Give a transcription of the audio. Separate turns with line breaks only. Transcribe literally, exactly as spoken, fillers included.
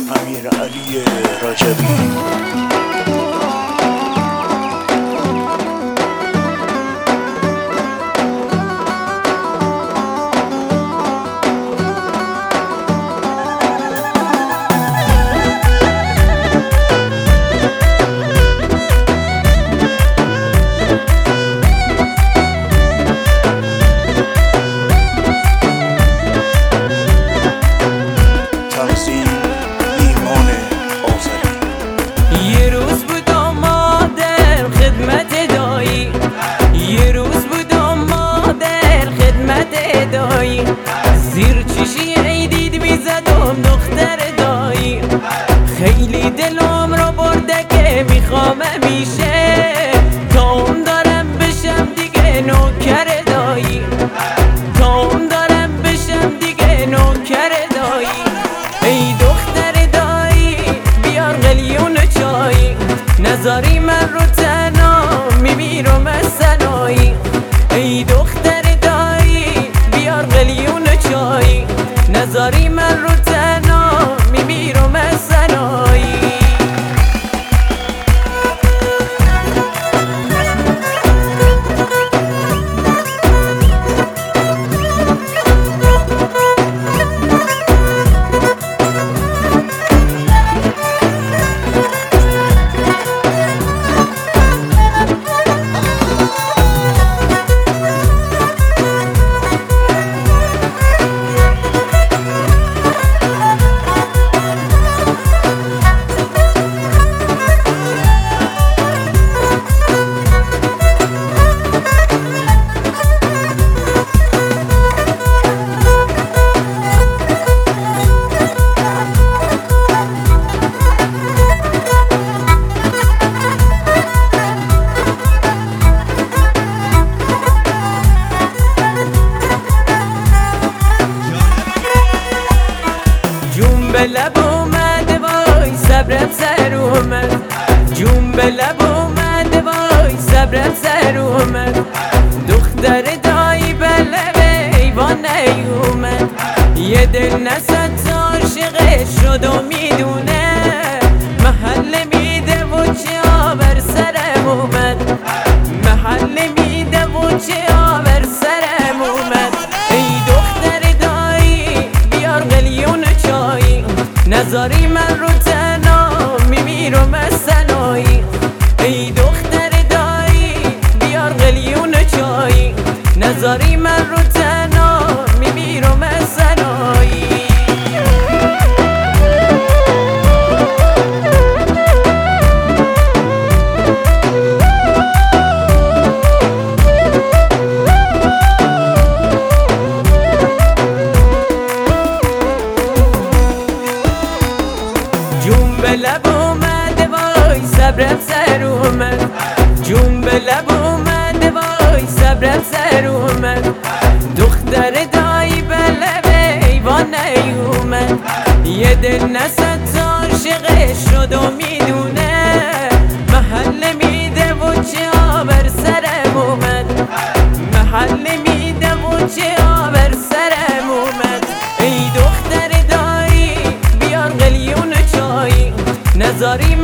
امیر علی رجبی.
یه روز بود آمادر خدمت دایی، یه روز بود آمادر خدمت دایی، زیر چشی عیدید میزدم دختر دایی، خیلی دلم را برده که میخوام میشه تام دارم بشم دیگه نوکر دایی، تام دارم بشم دیگه نوکر دایی. ای دختر دایی بیار قلیون چایی، نذاری من رو تنها میمیرم از سنایی. ای دختر دایی بیار قلیون چایی، نذاری من رو تنها میمیرم از سنایی. به لب اومده وای صبرم سر اومد، جون به لب اومده وای صبرم سر اومد، دختر دایی به لب ایوان نیومد، یه دل نصد عاشقش شد و میدونه محل میده و چه آور سرم اومد، محل میده و چه آور سرم اومد. ای دختر دایی بیار قلیون چایی، نذاری من رو تنها میمیرم از سنایی. ای دختر دایی بیار قلیون چایی، نذاری من رو تنها میمیرم از سنایی. جون به لب اومده وای صبرم سر اومد، جون به لب اومده وای صبرم سر اومد، دختر دایی به لب ایوان نیومد، یه دل نصد عاشقش شد و میدونه محل میده و چه آور سرم اومد، محل میده و چه آور سرم اومد. ای دختر دایی بیار قلیون چایی، نذاری